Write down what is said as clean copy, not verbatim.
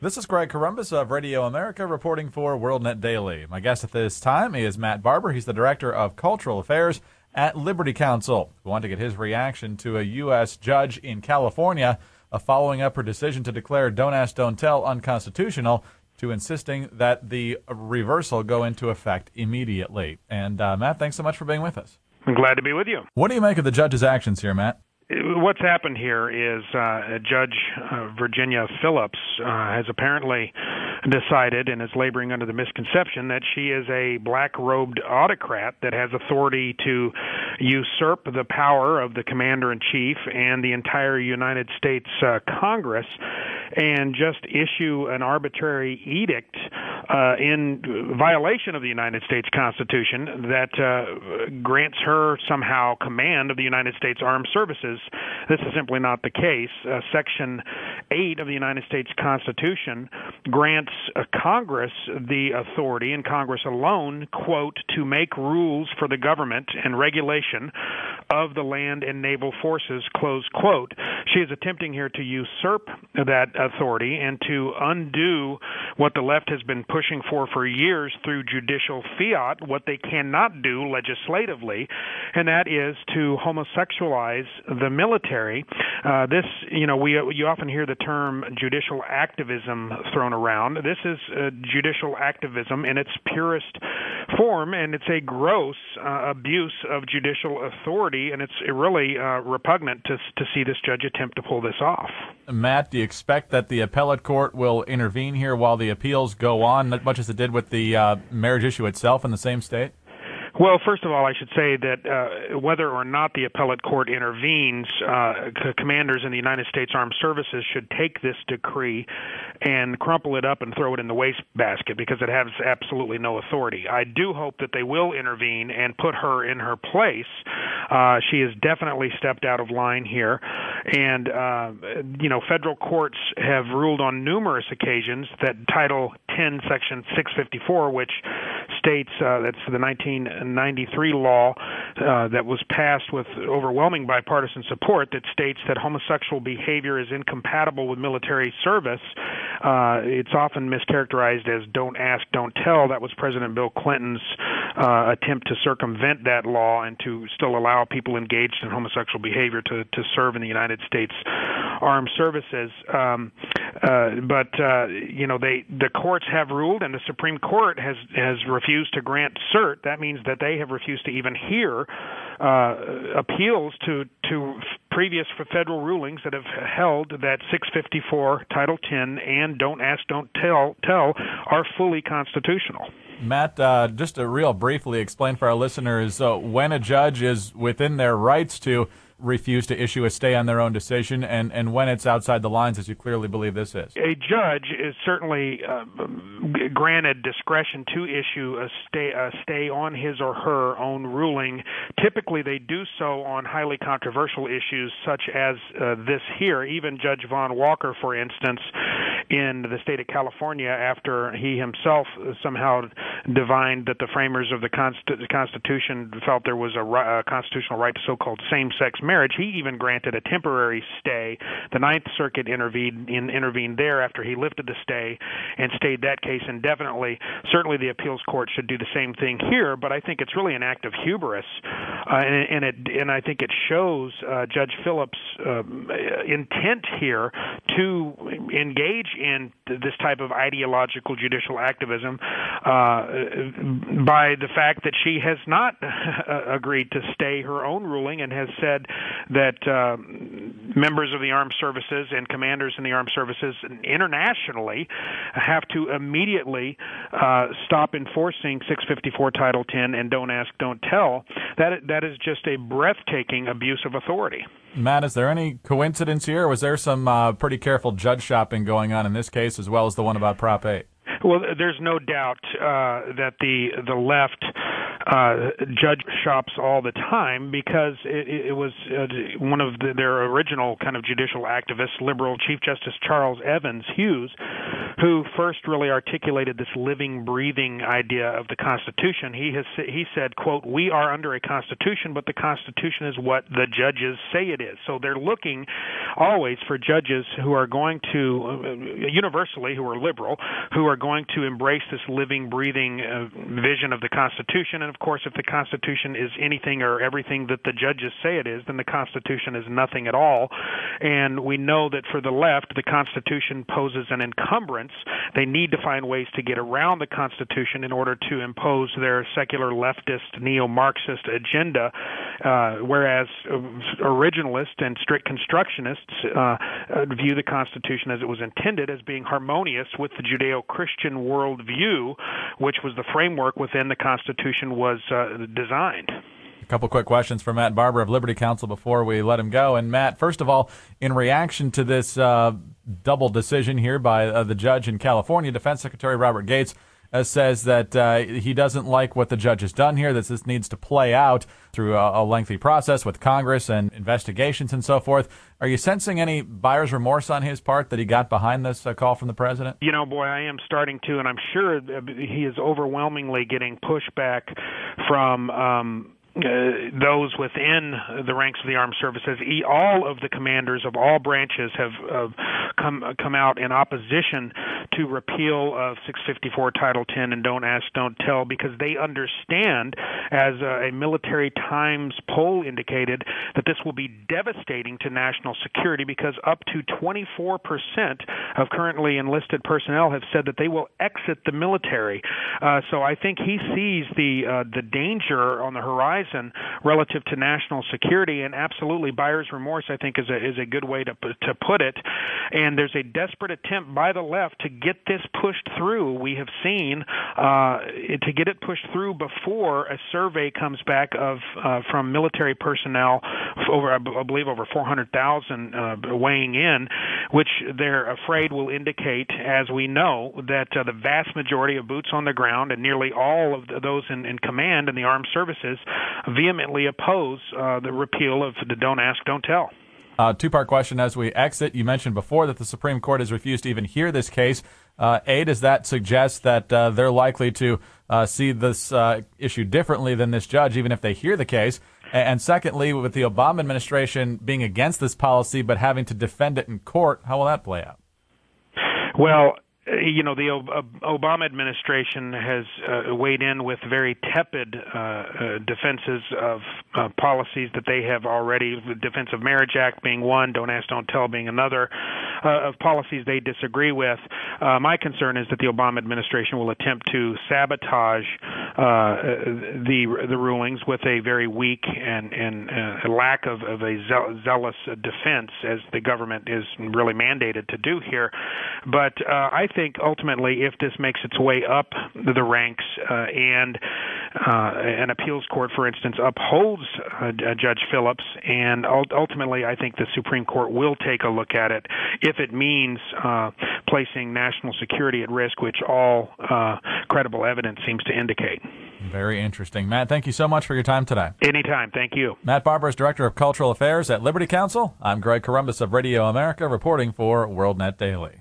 This is Greg Corombos of Radio America reporting for WorldNet Daily. My guest at this time is Matt Barber. He's the Director of Cultural Affairs at Liberty Counsel. We want to get his reaction to a U.S. judge in California following up her decision to declare Don't Ask, Don't Tell unconstitutional to insisting that the reversal go into effect immediately. And Matt, thanks so much for being with us. I'm glad to be with you. What do you make of the judge's actions here, Matt? What's happened here is Judge Virginia Phillips has apparently decided and is laboring under the misconception that she is a black-robed autocrat that has authority to usurp the power of the commander-in-chief and the entire United States Congress and just issue an arbitrary edict in violation of the United States Constitution that grants her somehow command of the United States Armed Services. This is simply not the case. Section 8 of the United States Constitution grants Congress the authority, and Congress alone, quote, to make rules for the government and regulation of the land and naval forces, close quote. She is attempting here to usurp that authority and to undo what the left has been pushing for years through judicial fiat, what they cannot do legislatively, and that is to homosexualize the military. You often hear the term judicial activism thrown around. This is judicial activism in its purest form, and it's a gross abuse of judicial authority, and it's really repugnant to see this judge attempt to pull this off. Matt, do you expect that the appellate court will intervene here while the appeals go on, much as it did with the marriage issue itself in the same state? Well, first of all, I should say that whether or not the appellate court intervenes, commanders in the United States Armed Services should take this decree and crumple it up and throw it in the wastebasket because it has absolutely no authority. I do hope that they will intervene and put her in her place. She has definitely stepped out of line here. And, federal courts have ruled on numerous occasions that Title 10, Section 654, which states, that's the 1993 law that was passed with overwhelming bipartisan support, that states that homosexual behavior is incompatible with military service. It's often mischaracterized as don't ask, don't tell. That was President Bill Clinton's attempt to circumvent that law and to still allow people engaged in homosexual behavior to serve in the United States Armed Services. The courts have ruled, and the Supreme Court has refused to grant cert. That means that they have refused to even hear appeals to previous federal rulings that have held that 654, Title 10, and Don't Ask, Don't Tell are fully constitutional. Matt, just to real briefly explain for our listeners, when a judge is within their rights to refuse to issue a stay on their own decision, and when it's outside the lines, as you clearly believe this is? A judge is certainly granted discretion to issue a stay on his or her own ruling. Typically, they do so on highly controversial issues such as this here. Even Judge Vaughn Walker, for instance, in the state of California, after he himself somehow divined that the framers of the Constitution felt there was a constitutional right to so-called same-sex marriage, he even granted a temporary stay. The Ninth Circuit intervened there after he lifted the stay and stayed that case indefinitely. Certainly the appeals court should do the same thing here, but I think it's really an act of hubris, and I think it shows Judge Phillips' intent here to engage in this type of ideological judicial activism by the fact that she has not agreed to stay her own ruling and has said that members of the armed services and commanders in the armed services internationally have to immediately stop enforcing 654 Title 10 and Don't Ask, Don't Tell. That is just a breathtaking abuse of authority. Matt, is there any coincidence here, or was there some pretty careful judge shopping going on in this case as well as the one about Prop 8? Well, there's no doubt that the left judge shops all the time because it was one of their original kind of judicial activists, liberal Chief Justice Charles Evans Hughes, who first really articulated this living, breathing idea of the Constitution. He said, quote, "We are under a Constitution, but the Constitution is what the judges say it is." So they're looking always for judges who are going to, universally, who are liberal, who are going to embrace this living, breathing vision of the Constitution. And, of course, if the Constitution is anything or everything that the judges say it is, then the Constitution is nothing at all. And we know that for the left, the Constitution poses an encumbrance. They need to find ways to get around the Constitution in order to impose their secular leftist, neo-Marxist agenda, whereas originalists and strict constructionists view the Constitution as it was intended as being harmonious with the Judeo-Christian worldview, which was the framework within the Constitution was designed. A couple quick questions for Matt Barber of Liberty Counsel before we let him go. And Matt, first of all, in reaction to this double decision here by the judge in California, Defense Secretary Robert Gates says that he doesn't like what the judge has done here, that this needs to play out through a lengthy process with Congress and investigations and so forth. Are you sensing any buyer's remorse on his part that he got behind this call from the president? You know, boy, I am starting to, and I'm sure he is overwhelmingly getting pushback from those within the ranks of the armed services. All of the commanders of all branches have come out in opposition to repeal of 654 Title 10 and Don't Ask, Don't Tell, because they understand, as a Military Times poll indicated, that this will be devastating to national security, because up to 24% of currently enlisted personnel have said that they will exit the military. So I think he sees the danger on the horizon relative to national security, and absolutely buyer's remorse, I think, is a good way to put it. And there's a desperate attempt by the left to get this pushed through. We have seen to get it pushed through before a survey comes back from military personnel, I believe over 400,000 weighing in, which they're afraid will indicate, as we know, that the vast majority of boots on the ground and nearly all of those in command in the armed services vehemently oppose the repeal of the Don't Ask, Don't Tell. Two-part question as we exit. You mentioned before that the Supreme Court has refused to even hear this case. Does that suggest that they're likely to see this issue differently than this judge, even if they hear the case? And secondly, with the Obama administration being against this policy but having to defend it in court, how will that play out? Well, you know, the Obama administration has weighed in with very tepid defenses of policies that they have already, the Defense of Marriage Act being one, Don't Ask, Don't Tell being another, of policies they disagree with. My concern is that the Obama administration will attempt to sabotage the rulings with a very weak and a lack of a zealous defense, as the government is really mandated to do here. But I think ultimately, if this makes its way up the ranks and an appeals court, for instance, upholds Judge Phillips, and ultimately I think the Supreme Court will take a look at it if it means placing national security at risk, which all credible evidence seems to indicate. Very interesting. Matt, thank you so much for your time today. Anytime. Thank you. Matt Barber is Director of Cultural Affairs at Liberty Counsel. I'm Greg Corombos of Radio America, reporting for WorldNet Daily.